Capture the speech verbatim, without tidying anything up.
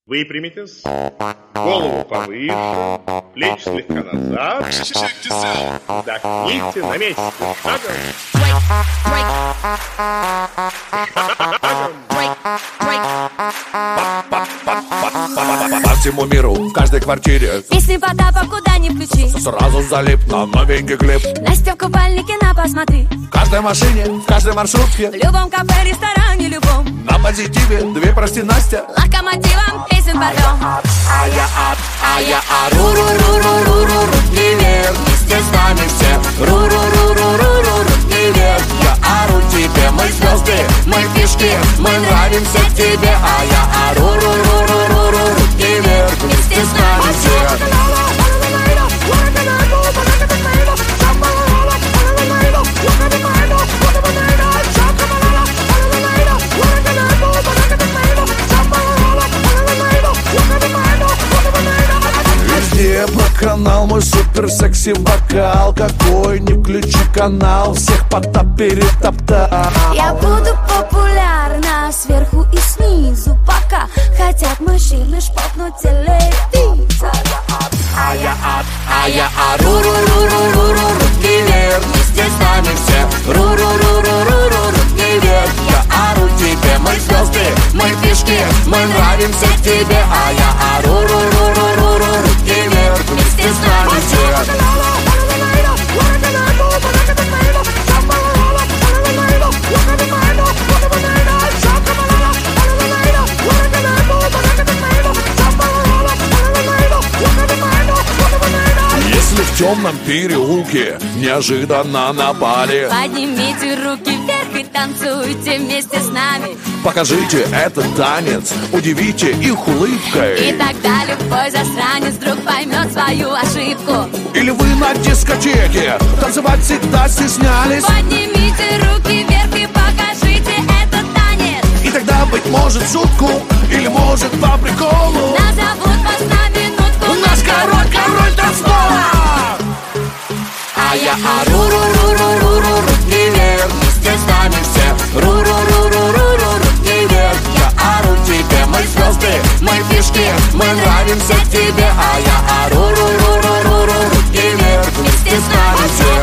Выпрямитесь, голову повыше, плечи слегка назад. Вдохните на месте. Шагом. По всему миру, в каждой квартире песни Потапа куда ни включи, сразу залип на новенький клип. Настя в купальнике на посмотри. В каждой машине, в каждой маршрутке, В любом кафе, ресторане, любом. на позитиве, две прости, Настя. Локомотивом песен потом. А я ад, а я ару-ру-ру-ру-ру-ру, руки вверх, вместе с нами все. Ру-ру-ру-ру-ру-ру, руки вверх. Я ору тебе, мы звезды, мы фишки, мы нравимся тебе. А я ару-ру-ру-ру-ру-ру, руки вверх, вместе с нами все. Везде канал, мой супер секси вокал. Какой не включи канал, всех Потап перетоптал. Я буду популярна сверху и снизу, пока хотят мужчины шпокнуть телевизор. А я ад, а я ару-ру-ру-ру-ру-ру, руки вверх, вместе с нами все. Ру-ру-ру-ру-ру-ру, руки вверх. Я ору тебе, мы звезды, мы фишки, мы нравимся тебе. А я ару-ру-ру-ру-ру-ру, руки вверх, вместе с нами все. Если в темном переулке неожиданно напали, Поднимите руки вверх и танцуйте вместе с нами. покажите этот танец, удивите их улыбкой. И тогда любой засранец вдруг поймет свою ошибку. Или вы на дискотеке танцевать всегда стеснялись, Поднимите руки вверх и покажите этот танец. и тогда, быть может, в шутку, или может по приколу, Назовут вас на минутку. у нас король, король танцпола. А я ару-ру-ру-ру-ру-ру, руки вверх, вместе с нами все. Ру-ру-ру-ру-ру-ру, руки вверх. Я ору тебе, мы звезды, мы фишки, мы нравимся тебе. А я ару-ру-ру-ру-ру-ру, руки вверх, вместе с нами все.